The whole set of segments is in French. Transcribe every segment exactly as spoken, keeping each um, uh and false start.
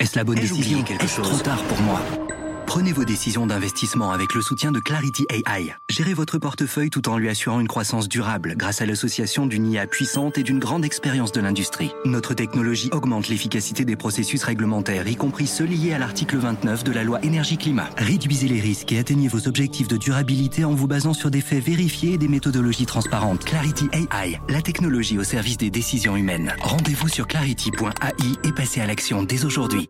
Est-ce la bonne Ai-je décision? oublié quelque Est-ce chose? trop tard pour moi? Prenez vos décisions d'investissement avec le soutien de Clarity A I. Gérez votre portefeuille tout en lui assurant une croissance durable grâce à l'association d'une I A puissante et d'une grande expérience de l'industrie. Notre technologie augmente l'efficacité des processus réglementaires, y compris ceux liés à l'article vingt-neuf de la loi énergie-climat. Réduisez les risques et atteignez vos objectifs de durabilité en vous basant sur des faits vérifiés et des méthodologies transparentes. Clarity A I, la technologie au service des décisions humaines. Rendez-vous sur clarity point A I et passez à l'action dès aujourd'hui.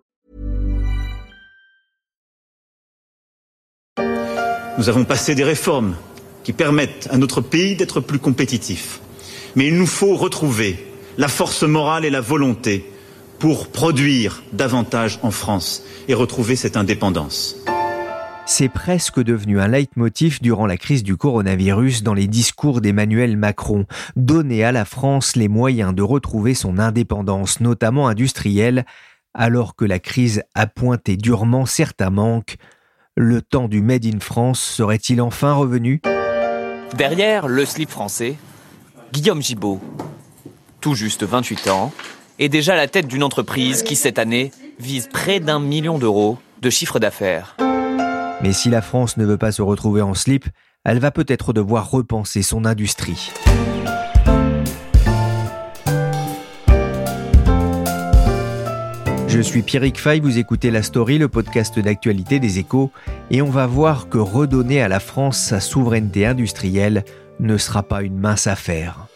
Nous avons passé des réformes qui permettent à notre pays d'être plus compétitif. Mais il nous faut retrouver la force morale et la volonté pour produire davantage en France et retrouver cette indépendance. C'est presque devenu un leitmotiv durant la crise du coronavirus dans les discours d'Emmanuel Macron. Donner à la France les moyens de retrouver son indépendance, notamment industrielle, alors que la crise a pointé durement certains manques. Le temps du Made in France serait-il enfin revenu ? Derrière le slip français, Guillaume Gibault, tout juste vingt-huit ans, est déjà à la tête d'une entreprise qui, cette année, vise près d'un million d'euros de chiffre d'affaires. Mais si la France ne veut pas se retrouver en slip, elle va peut-être devoir repenser son industrie. Je suis Pierrick Fay, vous écoutez La Story, le podcast d'actualité des Échos, et on va voir que redonner à la France sa souveraineté industrielle ne sera pas une mince affaire.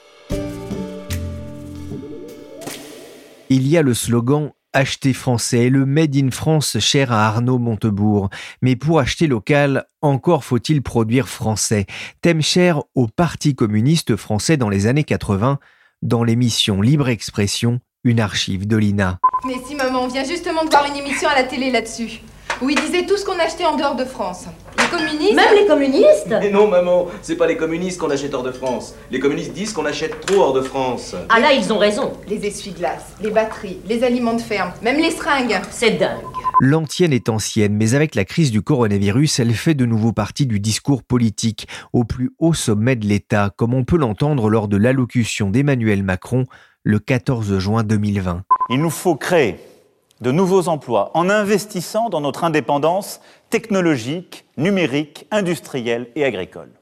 Il y a le slogan « Acheter français », le « Made in France » cher à Arnaud Montebourg. Mais pour acheter local, encore faut-il produire français. Thème cher au Parti communiste français dans les années quatre-vingts, dans l'émission Libre Expression, une archive de l'I N A. Mais si maman, on vient justement de voir une émission à la télé là-dessus, où il disait tout ce qu'on achetait en dehors de France. Les communistes... Même les communistes ? Mais non maman, c'est pas les communistes qu'on achète hors de France. Les communistes disent qu'on achète trop hors de France. Ah là, ils ont raison. Les essuie-glaces, les batteries, les aliments de ferme, même les seringues. C'est dingue. L'antienne est ancienne, mais avec la crise du coronavirus, elle fait de nouveau partie du discours politique, au plus haut sommet de l'État, comme on peut l'entendre lors de l'allocution d'Emmanuel Macron le quatorze juin deux mille vingt. Il nous faut créer de nouveaux emplois en investissant dans notre indépendance technologique, numérique, industrielle et agricole.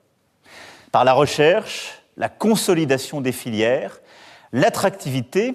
Par la recherche, la consolidation des filières, l'attractivité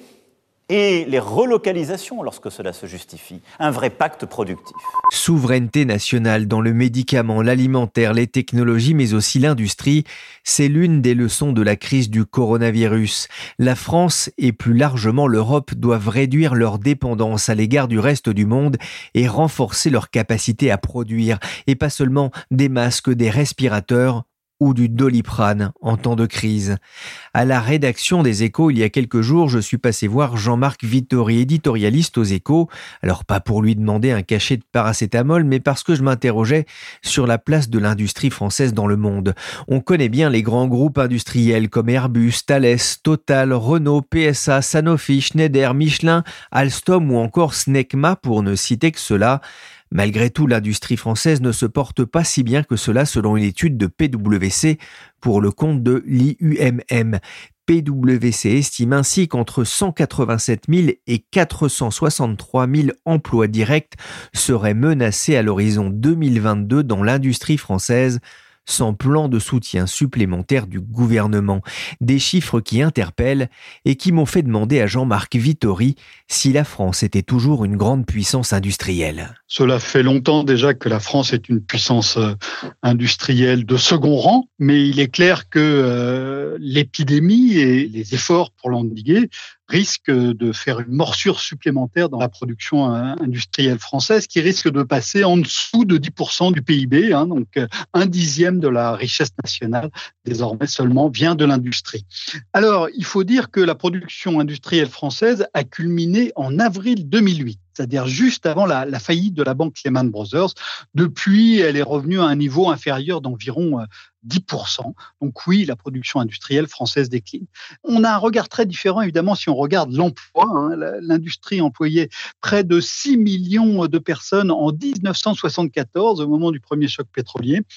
et les relocalisations lorsque cela se justifie. Un vrai pacte productif. Souveraineté nationale dans le médicament, l'alimentaire, les technologies, mais aussi l'industrie, c'est l'une des leçons de la crise du coronavirus. La France et plus largement l'Europe doivent réduire leur dépendance à l'égard du reste du monde et renforcer leur capacité à produire, et pas seulement des masques, des respirateurs, ou du Doliprane en temps de crise. À la rédaction des Échos, il y a quelques jours, je suis passé voir Jean-Marc Vittori, éditorialiste aux Échos. Alors pas pour lui demander un cachet de paracétamol, mais parce que je m'interrogeais sur la place de l'industrie française dans le monde. On connaît bien les grands groupes industriels comme Airbus, Thales, Total, Renault, P S A, Sanofi, Schneider, Michelin, Alstom ou encore Snecma pour ne citer que ceux-là. Malgré tout, l'industrie française ne se porte pas si bien que cela selon une étude de P W C pour le compte de l'I U M M. P W C estime ainsi qu'entre cent quatre-vingt-sept mille et quatre cent soixante-trois mille emplois directs seraient menacés à l'horizon deux mille vingt-deux dans l'industrie française, sans plan de soutien supplémentaire du gouvernement. Des chiffres qui interpellent et qui m'ont fait demander à Jean-Marc Vittori si la France était toujours une grande puissance industrielle. Cela fait longtemps déjà que la France est une puissance industrielle de second rang, mais il est clair que euh, l'épidémie et les efforts pour l'endiguer risquent de faire une morsure supplémentaire dans la production industrielle française qui risque de passer en dessous de dix pour cent du P I B, hein, donc un dixième de la richesse nationale désormais seulement vient de l'industrie. Alors, il faut dire que la production industrielle française a culminé en avril deux mille huit. C'est-à-dire juste avant la, la faillite de la banque Lehman Brothers. Depuis, elle est revenue à un niveau inférieur d'environ dix pour cent. Donc oui, la production industrielle française décline. On a un regard très différent, évidemment, si on regarde l'emploi. Hein. L'industrie employait près de six millions de personnes en dix-neuf cent soixante-quatorze, au moment du premier choc pétrolier.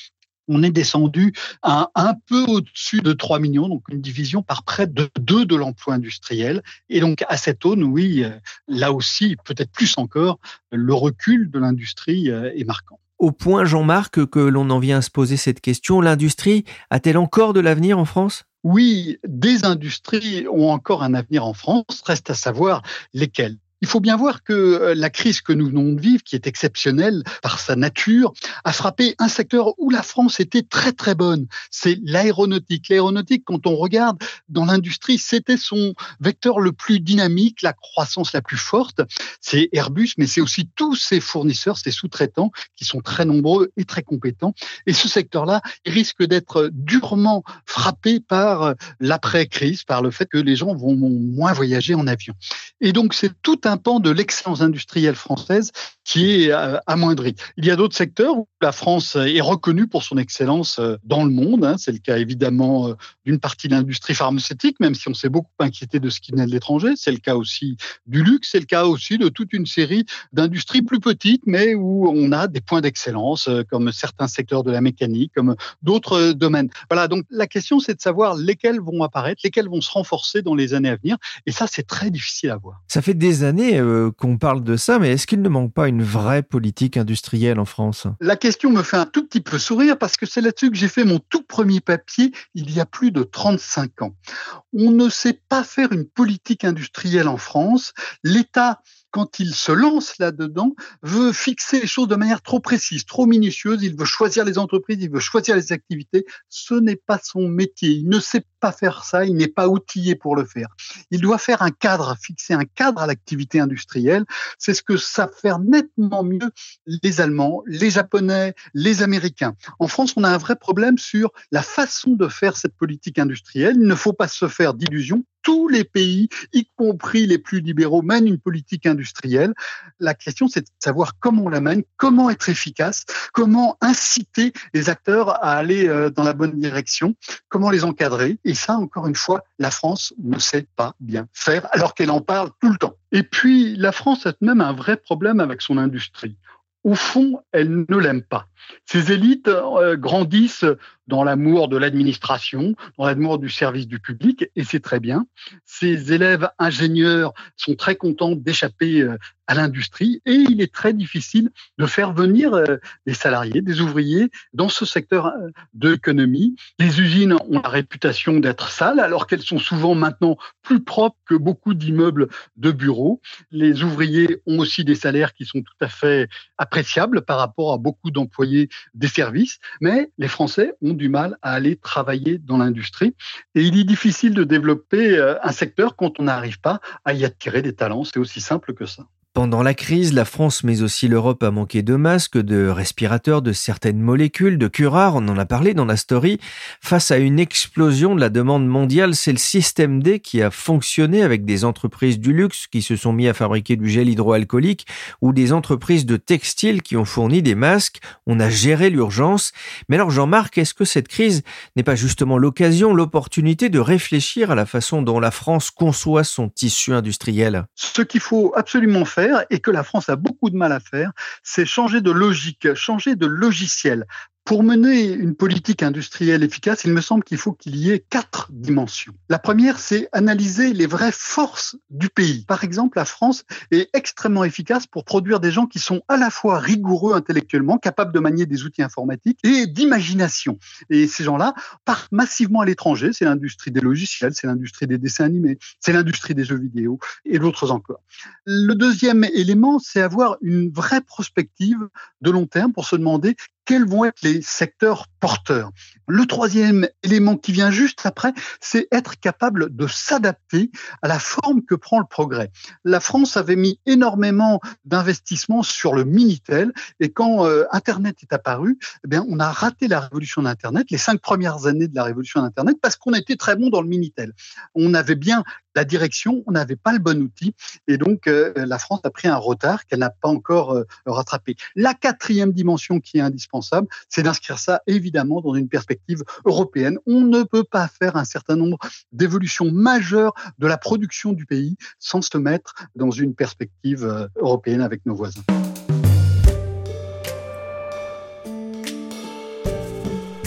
on est descendu à un peu au-dessus de trois millions, donc une division par près de deux de l'emploi industriel. Et donc à cette aune, oui, là aussi, peut-être plus encore, le recul de l'industrie est marquant. Au point, Jean-Marc, que l'on en vient à se poser cette question, l'industrie a-t-elle encore de l'avenir en France ? Oui, des industries ont encore un avenir en France, reste à savoir lesquelles. Il faut bien voir que la crise que nous venons de vivre, qui est exceptionnelle par sa nature, a frappé un secteur où la France était très très bonne. C'est l'aéronautique. L'aéronautique, quand on regarde dans l'industrie, c'était son vecteur le plus dynamique, la croissance la plus forte. C'est Airbus, mais c'est aussi tous ses fournisseurs, ses sous-traitants, qui sont très nombreux et très compétents. Et ce secteur-là, il risque d'être durement frappé par l'après-crise, par le fait que les gens vont moins voyager en avion. Et donc, c'est tout un pan de l'excellence industrielle française qui est euh, amoindri. Il y a d'autres secteurs où la France est reconnue pour son excellence euh, dans le monde. Hein. C'est le cas évidemment euh, d'une partie de l'industrie pharmaceutique, même si on s'est beaucoup inquiété de ce qui venait de l'étranger. C'est le cas aussi du luxe, c'est le cas aussi de toute une série d'industries plus petites, mais où on a des points d'excellence, euh, comme certains secteurs de la mécanique, comme d'autres euh, domaines. Voilà, donc la question c'est de savoir lesquels vont apparaître, lesquels vont se renforcer dans les années à venir. Et ça, c'est très difficile à voir. Ça fait des années euh, qu'on parle de ça, mais est-ce qu'il ne manque pas une vraie politique industrielle en France ? La question me fait un tout petit peu sourire parce que c'est là-dessus que j'ai fait mon tout premier papier il y a plus de trente-cinq ans. On ne sait pas faire une politique industrielle en France. L'État, quand il se lance là-dedans, veut fixer les choses de manière trop précise, trop minutieuse. Il veut choisir les entreprises, il veut choisir les activités. Ce n'est pas son métier. Il ne sait pas faire ça, il n'est pas outillé pour le faire. Il doit faire un cadre, fixer un cadre à l'activité industrielle. C'est ce que savent faire nettement mieux les Allemands, les Japonais, les Américains. En France, on a un vrai problème sur la façon de faire cette politique industrielle. Il ne faut pas se faire d'illusions. Tous les pays, y compris les plus libéraux, mènent une politique industrielle. La question, c'est de savoir comment on la mène, comment être efficace, comment inciter les acteurs à aller dans la bonne direction, comment les encadrer. Et ça, encore une fois, la France ne sait pas bien faire, alors qu'elle en parle tout le temps. Et puis, la France a même un vrai problème avec son industrie. Au fond, elle ne l'aime pas. Ces élites euh, grandissent dans l'amour de l'administration, dans l'amour du service du public, et c'est très bien. Ces élèves ingénieurs sont très contents d'échapper euh, à l'industrie, et il est très difficile de faire venir euh, des salariés, des ouvriers dans ce secteur euh, de l'économie. Les usines ont la réputation d'être sales, alors qu'elles sont souvent maintenant plus propres que beaucoup d'immeubles de bureaux. Les ouvriers ont aussi des salaires qui sont tout à fait appréciables par rapport à beaucoup d'employés des services, mais les Français ont du mal à aller travailler dans l'industrie. Et il est difficile de développer un secteur quand on n'arrive pas à y attirer des talents. C'est aussi simple que ça. Pendant la crise, la France, mais aussi l'Europe, a manqué de masques, de respirateurs, de certaines molécules, de curares, on en a parlé dans la story. Face à une explosion de la demande mondiale, c'est le système D qui a fonctionné avec des entreprises du luxe qui se sont mis à fabriquer du gel hydroalcoolique ou des entreprises de textile qui ont fourni des masques. On a géré l'urgence. Mais alors Jean-Marc, est-ce que cette crise n'est pas justement l'occasion, l'opportunité de réfléchir à la façon dont la France conçoit son tissu industriel ? Ce qu'il faut absolument faire, et que la France a beaucoup de mal à faire, c'est changer de logique, changer de logiciel. Pour mener une politique industrielle efficace, il me semble qu'il faut qu'il y ait quatre dimensions. La première, c'est analyser les vraies forces du pays. Par exemple, la France est extrêmement efficace pour produire des gens qui sont à la fois rigoureux intellectuellement, capables de manier des outils informatiques et d'imagination. Et ces gens-là partent massivement à l'étranger. C'est l'industrie des logiciels, c'est l'industrie des dessins animés, c'est l'industrie des jeux vidéo et d'autres encore. Le deuxième élément, c'est avoir une vraie prospective de long terme pour se demander quels vont être les secteurs porteurs. Le troisième élément qui vient juste après, c'est être capable de s'adapter à la forme que prend le progrès. La France avait mis énormément d'investissements sur le Minitel et quand euh, Internet est apparu, eh bien, on a raté la révolution d'Internet, les cinq premières années de la révolution d'Internet, parce qu'on était très bon dans le Minitel. On avait bien la direction, on n'avait pas le bon outil et donc euh, la France a pris un retard qu'elle n'a pas encore euh, rattrapé. La quatrième dimension qui est indispensable, c'est d'inscrire ça évidemment dans une perspective européenne. On ne peut pas faire un certain nombre d'évolutions majeures de la production du pays sans se mettre dans une perspective euh, européenne avec nos voisins.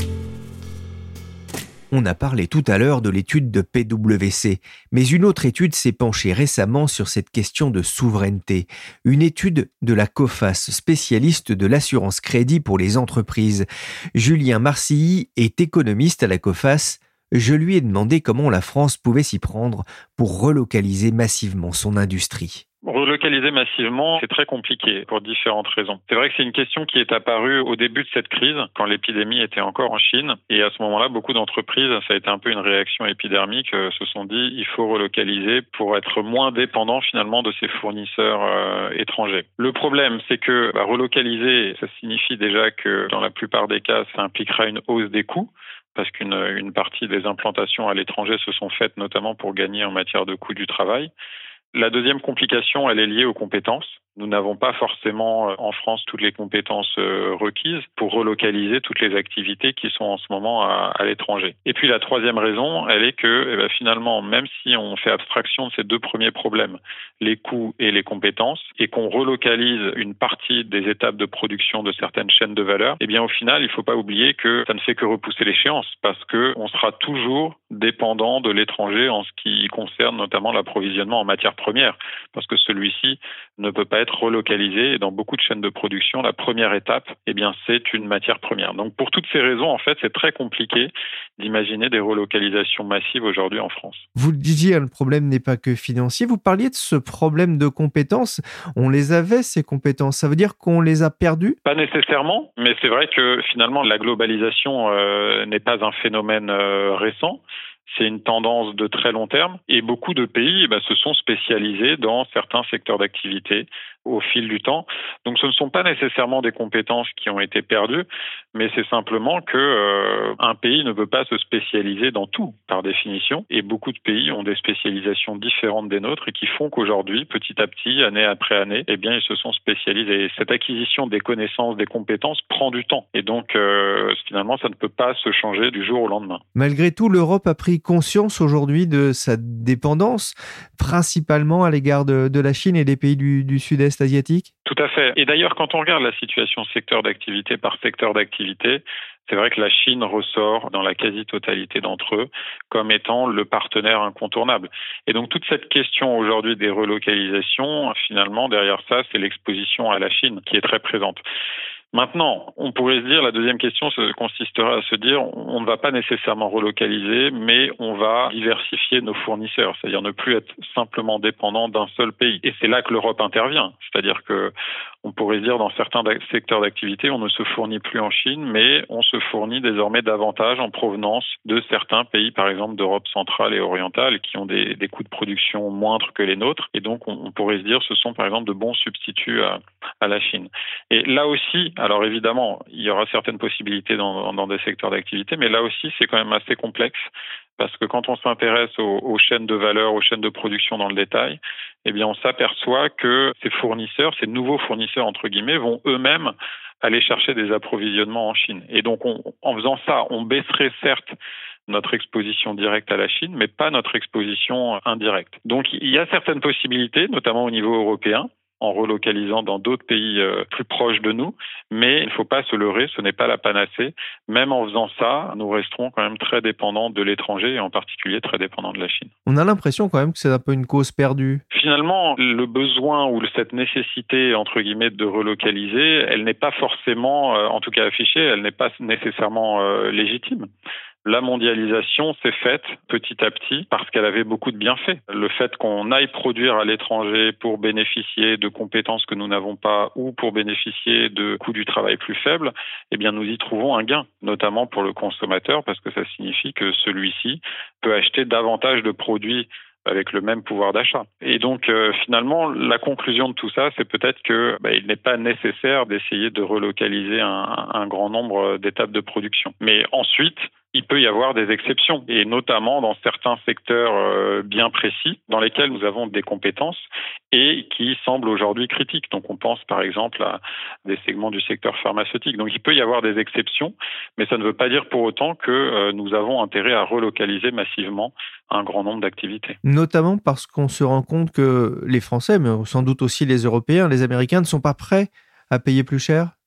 On a parlé tout à l'heure de l'étude de P W C, mais une autre étude s'est penchée récemment sur cette question de souveraineté. Une étude de la Coface, spécialiste de l'assurance crédit pour les entreprises. Julien Marcilly est économiste à la Coface. Je lui ai demandé comment la France pouvait s'y prendre pour relocaliser massivement son industrie. Relocaliser massivement, c'est très compliqué pour différentes raisons. C'est vrai que c'est une question qui est apparue au début de cette crise, quand l'épidémie était encore en Chine. Et à ce moment-là, beaucoup d'entreprises, ça a été un peu une réaction épidermique, euh, se sont dit il faut relocaliser pour être moins dépendant finalement de ces fournisseurs euh, étrangers. Le problème, c'est que bah, relocaliser, ça signifie déjà que dans la plupart des cas, ça impliquera une hausse des coûts, parce qu'une une partie des implantations à l'étranger se sont faites notamment pour gagner en matière de coût du travail. La deuxième complication, elle est liée aux compétences. Nous n'avons pas forcément en France toutes les compétences requises pour relocaliser toutes les activités qui sont en ce moment à, à l'étranger. Et puis la troisième raison, elle est que eh bien, finalement, même si on fait abstraction de ces deux premiers problèmes, les coûts et les compétences, et qu'on relocalise une partie des étapes de production de certaines chaînes de valeur, eh bien au final, il ne faut pas oublier que ça ne fait que repousser l'échéance, parce qu'on sera toujours dépendant de l'étranger en ce qui concerne notamment l'approvisionnement en matières premières, parce que celui-ci ne peut pas être relocalisé. Et dans beaucoup de chaînes de production, la première étape, eh bien, c'est une matière première. Donc, pour toutes ces raisons, en fait, c'est très compliqué d'imaginer des relocalisations massives aujourd'hui en France. Vous le disiez, le problème n'est pas que financier. Vous parliez de ce problème de compétences. On les avait, ces compétences. Ça veut dire qu'on les a perdues ? Pas nécessairement, mais c'est vrai que finalement, la globalisation euh, n'est pas un phénomène euh, récent. C'est une tendance de très long terme et beaucoup de pays bah, se sont spécialisés dans certains secteurs d'activité au fil du temps. Donc ce ne sont pas nécessairement des compétences qui ont été perdues, mais c'est simplement que euh, un pays ne peut pas se spécialiser dans tout par définition, et beaucoup de pays ont des spécialisations différentes des nôtres et qui font qu'aujourd'hui, petit à petit, année après année, eh bien ils se sont spécialisés. Et cette acquisition des connaissances, des compétences prend du temps, et donc euh, finalement ça ne peut pas se changer du jour au lendemain. Malgré tout, l'Europe a pris conscience aujourd'hui de sa dépendance, principalement à l'égard de, de la Chine et des pays du, du sud-est asiatique ? Tout à fait. Et d'ailleurs, quand on regarde la situation secteur d'activité par secteur d'activité, c'est vrai que la Chine ressort dans la quasi-totalité d'entre eux comme étant le partenaire incontournable. Et donc toute cette question aujourd'hui des relocalisations, finalement, derrière ça, c'est l'exposition à la Chine qui est très présente. Maintenant, on pourrait se dire, la deuxième question consistera à se dire, on ne va pas nécessairement relocaliser, mais on va diversifier nos fournisseurs, c'est-à-dire ne plus être simplement dépendant d'un seul pays. Et c'est là que l'Europe intervient, c'est-à-dire que on pourrait se dire, dans certains secteurs d'activité, on ne se fournit plus en Chine, mais on se fournit désormais davantage en provenance de certains pays, par exemple d'Europe centrale et orientale, qui ont des, des coûts de production moindres que les nôtres. Et donc, on, on pourrait se dire, ce sont par exemple de bons substituts à, à la Chine. Et là aussi, alors évidemment, il y aura certaines possibilités dans, dans des secteurs d'activité, mais là aussi, c'est quand même assez complexe. Parce que quand on s'intéresse aux, aux chaînes de valeur, aux chaînes de production dans le détail, eh bien, on s'aperçoit que ces fournisseurs, ces nouveaux fournisseurs, entre guillemets, vont eux-mêmes aller chercher des approvisionnements en Chine. Et donc, on, en faisant ça, on baisserait certes notre exposition directe à la Chine, mais pas notre exposition indirecte. Donc, il y a certaines possibilités, notamment au niveau européen, en relocalisant dans d'autres pays euh, plus proches de nous, mais il ne faut pas se leurrer, ce n'est pas la panacée. Même en faisant ça, nous resterons quand même très dépendants de l'étranger et en particulier très dépendants de la Chine. On a l'impression quand même que c'est un peu une cause perdue. Finalement, le besoin ou cette nécessité, entre guillemets, de relocaliser, elle n'est pas forcément, euh, en tout cas affichée, elle n'est pas nécessairement euh, légitime. La mondialisation s'est faite petit à petit parce qu'elle avait beaucoup de bienfaits. Le fait qu'on aille produire à l'étranger pour bénéficier de compétences que nous n'avons pas ou pour bénéficier de coûts du travail plus faibles, eh bien nous y trouvons un gain, notamment pour le consommateur, parce que ça signifie que celui-ci peut acheter davantage de produits avec le même pouvoir d'achat. Et donc, euh, finalement, la conclusion de tout ça, c'est peut-être que bah, il n'est pas nécessaire d'essayer de relocaliser un, un grand nombre d'étapes de production. Mais ensuite, il peut y avoir des exceptions, et notamment dans certains secteurs euh, bien précis, dans lesquels nous avons des compétences et qui semblent aujourd'hui critiques. Donc on pense par exemple à des segments du secteur pharmaceutique. Donc il peut y avoir des exceptions, mais ça ne veut pas dire pour autant que euh, nous avons intérêt à relocaliser massivement un grand nombre d'activités. Notamment parce qu'on se rend compte que les Français, mais sans doute aussi les Européens, les Américains, ne sont pas prêts à payer plus cher ?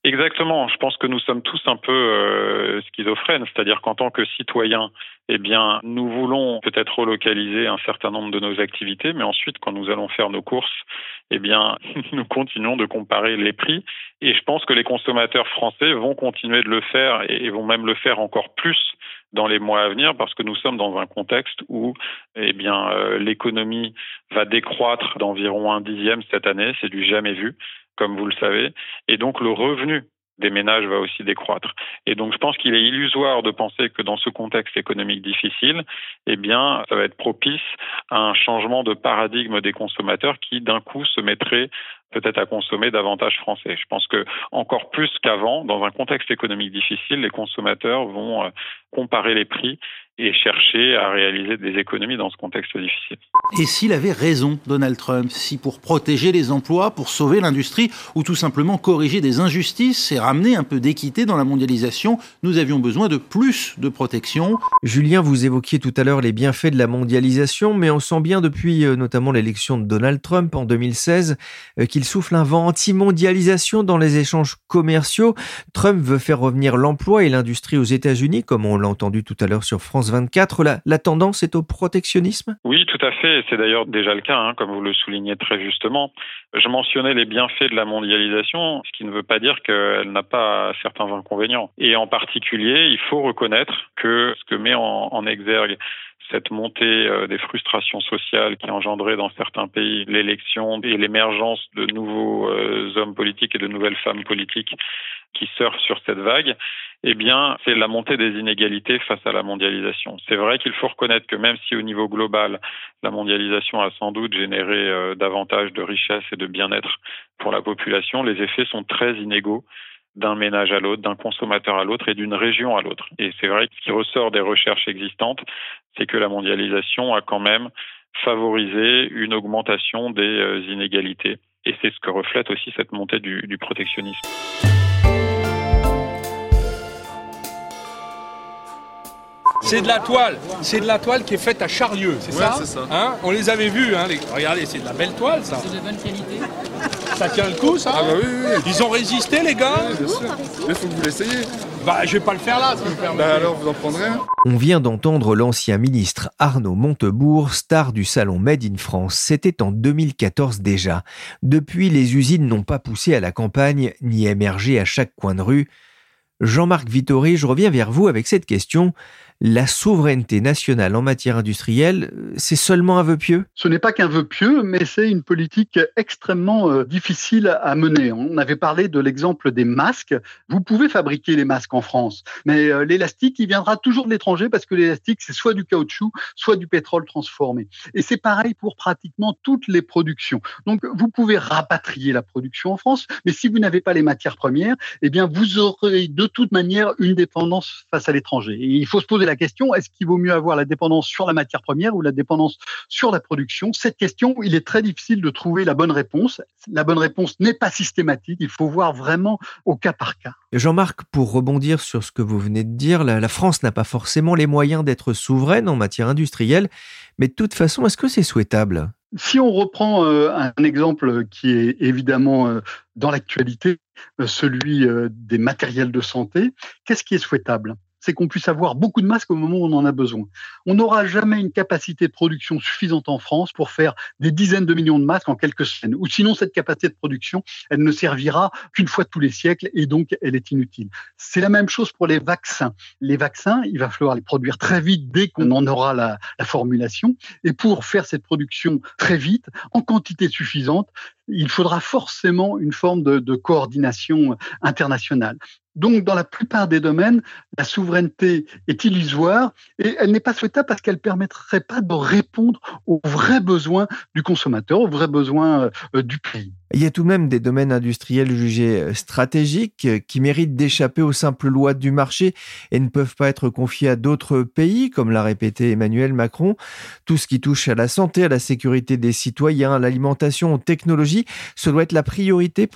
Exactement. Je pense que nous sommes tous un peu euh, schizophrènes, c'est-à-dire qu'en tant que citoyens, eh bien, nous voulons peut-être relocaliser un certain nombre de nos activités, mais ensuite, quand nous allons faire nos courses, eh bien, nous continuons de comparer les prix. Et je pense que les consommateurs français vont continuer de le faire et vont même le faire encore plus dans les mois à venir, parce que nous sommes dans un contexte où, eh bien, euh, l'économie va décroître d'environ un dixième cette année. C'est du jamais vu, comme vous le savez. Et donc, le revenu des ménages va aussi décroître. Et donc, je pense qu'il est illusoire de penser que dans ce contexte économique difficile, eh bien, ça va être propice à un changement de paradigme des consommateurs qui, d'un coup, se mettraient peut-être à consommer davantage français. Je pense que encore plus qu'avant, dans un contexte économique difficile, les consommateurs vont comparer les prix et chercher à réaliser des économies dans ce contexte difficile. Et s'il avait raison, Donald Trump, si pour protéger les emplois, pour sauver l'industrie, ou tout simplement corriger des injustices et ramener un peu d'équité dans la mondialisation, nous avions besoin de plus de protection. Julien, vous évoquiez tout à l'heure les bienfaits de la mondialisation, mais on sent bien depuis euh, notamment l'élection de Donald Trump en deux mille seize euh, qu'il souffle un vent anti-mondialisation dans les échanges commerciaux. Trump veut faire revenir l'emploi et l'industrie aux États-Unis, comme on l'a entendu tout à l'heure sur France vingt-quatre. La, la tendance est au protectionnisme ? Oui, tout à fait. C'est d'ailleurs déjà le cas, hein, comme vous le soulignez très justement. Je mentionnais les bienfaits de la mondialisation, ce qui ne veut pas dire qu'elle n'a pas certains inconvénients. Et en particulier, il faut reconnaître que ce que met en, en exergue cette montée euh, des frustrations sociales qui a engendré dans certains pays l'élection et l'émergence de nouveaux euh, hommes politiques et de nouvelles femmes politiques qui surfent sur cette vague, eh bien, c'est la montée des inégalités face à la mondialisation. C'est vrai qu'il faut reconnaître que même si au niveau global, la mondialisation a sans doute généré euh, davantage de richesse et de bien-être pour la population, les effets sont très inégaux d'un ménage à l'autre, d'un consommateur à l'autre et d'une région à l'autre. Et c'est vrai que ce qui ressort des recherches existantes, c'est que la mondialisation a quand même favorisé une augmentation des euh, inégalités. Et c'est ce que reflète aussi cette montée du, du protectionnisme. C'est de la toile, c'est de la toile qui est faite à Charlieu, c'est ouais, ça, c'est ça. Hein, on les avait vus, hein, les... regardez, c'est de la belle toile ça. C'est de bonne qualité. Ça tient le coup ça. Ah bah oui, oui, oui. Ils ont résisté les gars. Oui, bien sûr. Mais faut que vous l'essayiez. Bah je vais pas le faire là, si vous me permettez. Bah alors vous en prendrez un. On vient d'entendre l'ancien ministre Arnaud Montebourg, star du salon Made in France. C'était en deux mille quatorze déjà. Depuis, les usines n'ont pas poussé à la campagne, ni émergé à chaque coin de rue. Jean-Marc Vittori, je reviens vers vous avec cette question. La souveraineté nationale en matière industrielle, c'est seulement un vœu pieux ? Ce n'est pas qu'un vœu pieux, mais c'est une politique extrêmement euh, difficile à mener. On avait parlé de l'exemple des masques. Vous pouvez fabriquer les masques en France, mais euh, l'élastique, il viendra toujours de l'étranger parce que l'élastique, c'est soit du caoutchouc, soit du pétrole transformé. Et c'est pareil pour pratiquement toutes les productions. Donc, vous pouvez rapatrier la production en France, mais si vous n'avez pas les matières premières, eh bien, vous aurez de toute manière une dépendance face à l'étranger. Et il faut se poser la question, est-ce qu'il vaut mieux avoir la dépendance sur la matière première ou la dépendance sur la production ? Cette question, il est très difficile de trouver la bonne réponse. La bonne réponse n'est pas systématique, il faut voir vraiment au cas par cas. Jean-Marc, pour rebondir sur ce que vous venez de dire, la, la France n'a pas forcément les moyens d'être souveraine en matière industrielle, mais de toute façon, est-ce que c'est souhaitable ? Si on reprend euh, un exemple qui est évidemment euh, dans l'actualité, euh, celui euh, des matériels de santé, qu'est-ce qui est souhaitable ? C'est qu'on puisse avoir beaucoup de masques au moment où on en a besoin. On n'aura jamais une capacité de production suffisante en France pour faire des dizaines de millions de masques en quelques semaines. Ou sinon, cette capacité de production, elle ne servira qu'une fois tous les siècles et donc elle est inutile. C'est la même chose pour les vaccins. Les vaccins, il va falloir les produire très vite dès qu'on en aura la, la formulation. Et pour faire cette production très vite, en quantité suffisante, il faudra forcément une forme de, de coordination internationale. Donc, dans la plupart des domaines, la souveraineté est illusoire et elle n'est pas souhaitable parce qu'elle ne permettrait pas de répondre aux vrais besoins du consommateur, aux vrais besoins euh, du pays. Il y a tout de même des domaines industriels jugés stratégiques qui méritent d'échapper aux simples lois du marché et ne peuvent pas être confiés à d'autres pays, comme l'a répété Emmanuel Macron. Tout ce qui touche à la santé, à la sécurité des citoyens, à l'alimentation, aux technologies, ce doit être la priorité pour le gouvernement ?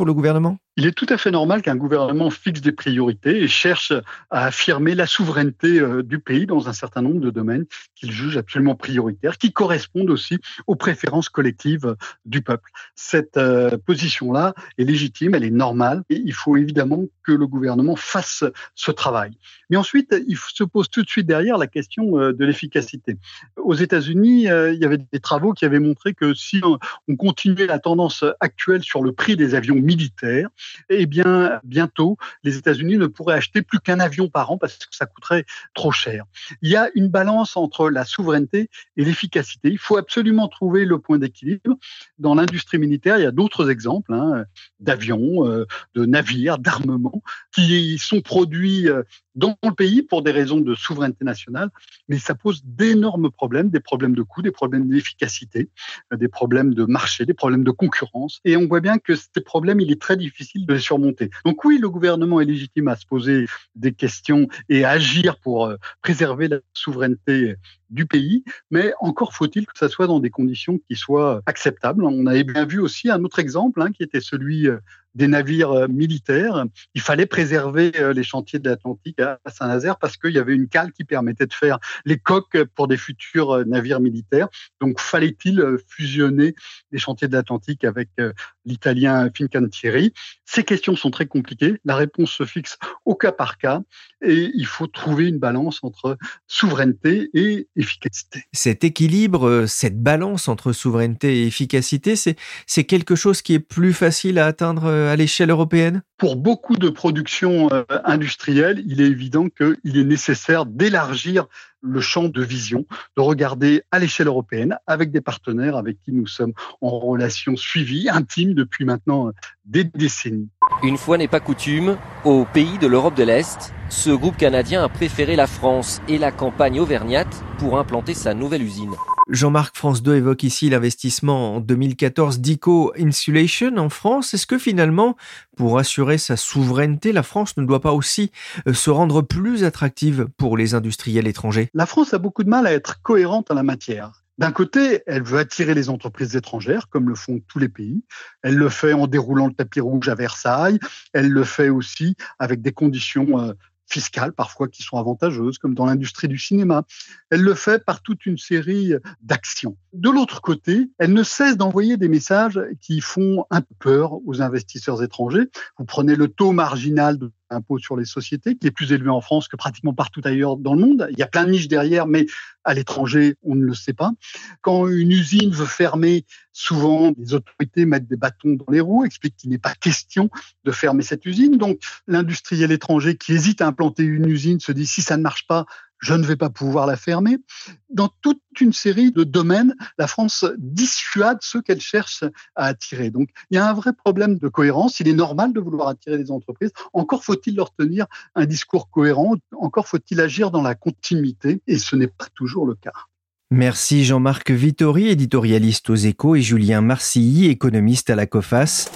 Il est tout à fait normal qu'un gouvernement fixe des priorités et cherche à affirmer la souveraineté du pays dans un certain nombre de domaines qu'il juge absolument prioritaires, qui correspondent aussi aux préférences collectives du peuple. Cette euh, position-là est légitime, elle est normale et il faut évidemment que le gouvernement fasse ce travail. Mais ensuite, il se pose tout de suite derrière la question euh, de l'efficacité. Aux États-Unis, euh, il y avait des travaux qui avaient montré que si on, on continuait la tendance actuelle sur le prix des avions militaires, eh bien, bientôt, les États-Unis ne pourraient acheter plus qu'un avion par an parce que ça coûterait trop cher. Il y a une balance entre la souveraineté et l'efficacité. Il faut absolument trouver le point d'équilibre. Dans l'industrie militaire, il y a d'autres exemples hein, d'avions, euh, de navires, d'armements qui sont produits euh, dans le pays pour des raisons de souveraineté nationale, mais ça pose d'énormes problèmes, des problèmes de coûts, des problèmes d'efficacité, des problèmes de marché, des problèmes de concurrence. Et on voit bien que ces problèmes, il est très difficile de les surmonter. Donc oui, le gouvernement est légitime à se poser des questions et à agir pour préserver la souveraineté du pays, mais encore faut-il que ça soit dans des conditions qui soient acceptables. On avait bien vu aussi un autre exemple hein, qui était celui des navires militaires. Il fallait préserver les chantiers de l'Atlantique à Saint-Nazaire parce qu'il y avait une cale qui permettait de faire les coques pour des futurs navires militaires. Donc fallait-il fusionner les chantiers de l'Atlantique avec l'italien Fincantieri? Ces questions sont très compliquées. La réponse se fixe au cas par cas et il faut trouver une balance entre souveraineté et efficacité. Cet équilibre, cette balance entre souveraineté et efficacité, c'est, c'est quelque chose qui est plus facile à atteindre à l'échelle européenne ? Pour beaucoup de productions euh, industrielles, il est évident qu'il est nécessaire d'élargir le champ de vision, de regarder à l'échelle européenne avec des partenaires avec qui nous sommes en relation suivie, intime depuis maintenant des décennies. Une fois n'est pas coutume, au pays de l'Europe de l'Est, ce groupe canadien a préféré la France et la campagne auvergnate pour implanter sa nouvelle usine. Jean-Marc, France deux évoque ici l'investissement en deux mille quatorze d'Ico Insulation en France. Est-ce que finalement, pour assurer sa souveraineté, la France ne doit pas aussi se rendre plus attractive pour les industriels étrangers ? La France a beaucoup de mal à être cohérente en la matière. D'un côté, elle veut attirer les entreprises étrangères, comme le font tous les pays. Elle le fait en déroulant le tapis rouge à Versailles. Elle le fait aussi avec des conditions euh, fiscales parfois qui sont avantageuses, comme dans l'industrie du cinéma. Elle le fait par toute une série d'actions. De l'autre côté, elle ne cesse d'envoyer des messages qui font un peu peur aux investisseurs étrangers. Vous prenez le taux marginal de l'impôt sur les sociétés, qui est plus élevé en France que pratiquement partout ailleurs dans le monde. Il y a plein de niches derrière, mais à l'étranger, on ne le sait pas. Quand une usine veut fermer, souvent les autorités mettent des bâtons dans les roues, expliquent qu'il n'est pas question de fermer cette usine. Donc l'industriel étranger qui hésite à implanter une usine se dit si ça ne marche pas, je ne vais pas pouvoir la fermer. Dans toute une série de domaines, la France dissuade ceux qu'elle cherche à attirer. Donc, il y a un vrai problème de cohérence. Il est normal de vouloir attirer les entreprises. Encore faut-il leur tenir un discours cohérent. Encore faut-il agir dans la continuité. Et ce n'est pas toujours le cas. Merci Jean-Marc Vittori, éditorialiste aux Échos, et Julien Marcilly, économiste à la COFAS.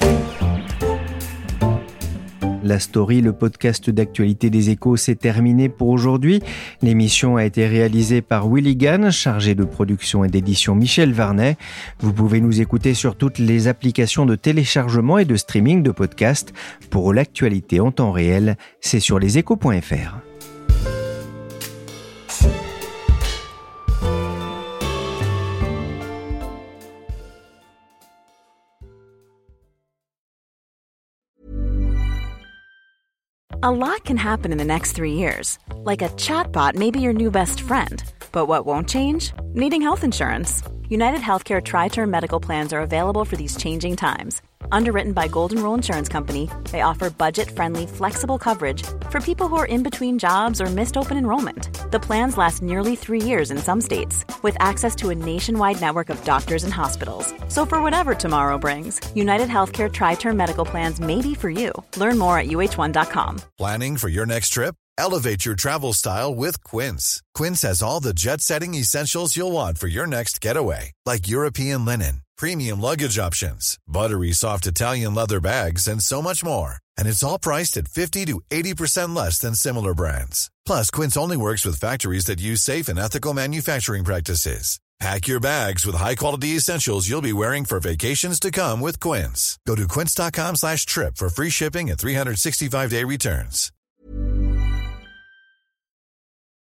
La Story, le podcast d'actualité des Échos, s'est terminé pour aujourd'hui. L'émission a été réalisée par Willy Gann, chargé de production et d'édition Michel Varnet. Vous pouvez nous écouter sur toutes les applications de téléchargement et de streaming de podcasts. Pour l'actualité en temps réel, c'est sur leséchos point f r. A lot can happen in the next three years. Like a chatbot may be your new best friend. But what won't change? Needing health insurance. United Healthcare Tri-Term Medical Plans are available for these changing times. Underwritten by Golden Rule Insurance Company, they offer budget-friendly, flexible coverage for people who are in between jobs or missed open enrollment. The plans last nearly three years in some states, with access to a nationwide network of doctors and hospitals. So for whatever tomorrow brings, United Healthcare Tri-Term Medical Plans may be for you. Learn more at U H one dot com. Planning for your next trip? Elevate your travel style with Quince. Quince has all the jet-setting essentials you'll want for your next getaway, like European linen, premium luggage options, buttery soft Italian leather bags, and so much more. And it's all priced at fifty to eighty percent less than similar brands. Plus, Quince only works with factories that use safe and ethical manufacturing practices. Pack your bags with high-quality essentials you'll be wearing for vacations to come with Quince. Go to quince.com slash trip for free shipping and three sixty-five day returns.